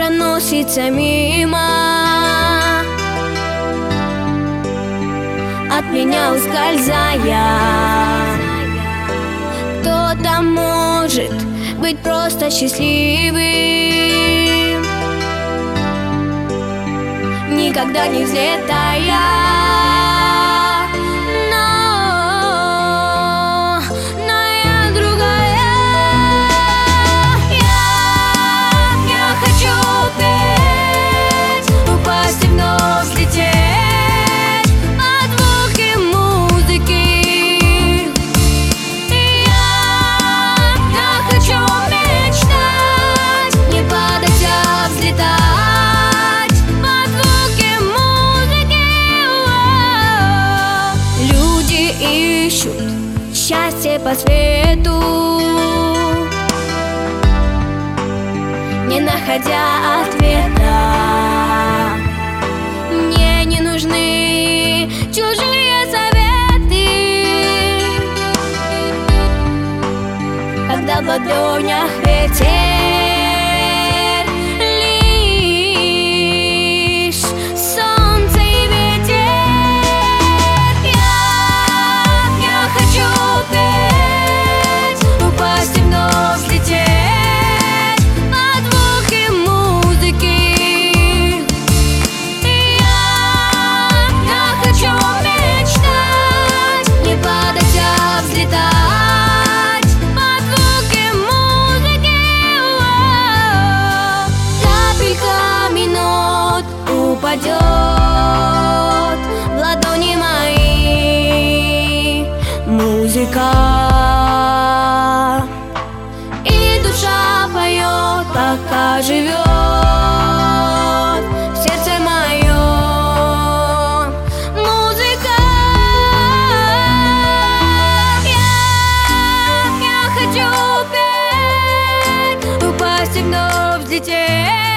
проносится мимо, от меня ускользая. Кто-то может быть просто счастливым, никогда не взлетая. Ищут счастье по свету, не находя ответа. Мне не нужны чужие советы, когда в ладонях ветер. Упадет в ладони мои музыка, и душа поет, пока живет сердце мое. Музыка, я хочу петь, упасть и вновь взлететь.